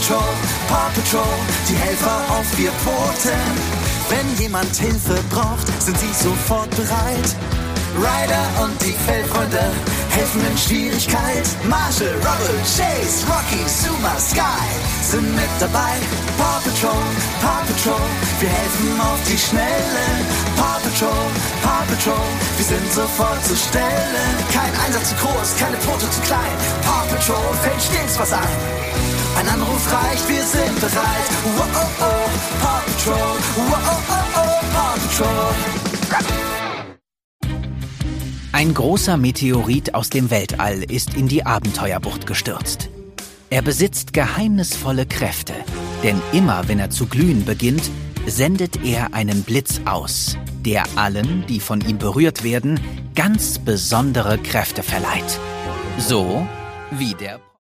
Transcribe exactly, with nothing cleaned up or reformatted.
Patrol, Paw Patrol, die Helfer auf vier Pfoten. Wenn jemand Hilfe braucht, sind sie sofort bereit. Ryder und die Fellfreunde helfen in Schwierigkeit. Marshall, Rubble, Chase, Rocky, Zuma, Sky sind mit dabei. Paw Patrol, Paw Patrol, wir helfen auf die Schnelle. Paw Patrol, Paw Patrol, wir sind sofort zur Stelle. Kein Einsatz zu groß, keine Pfote zu klein. Paw Patrol fällt stets was ein. Ein Anruf reicht, wir sind bereit. Wow, oh, oh, Paw Patrol, wow, oh, oh, oh, Paw Patrol. Ein großer Meteorit aus dem Weltall ist in die Abenteuerbucht gestürzt. Er besitzt geheimnisvolle Kräfte, denn immer wenn er zu glühen beginnt, sendet er einen Blitz aus, der allen, die von ihm berührt werden, ganz besondere Kräfte verleiht. So wie der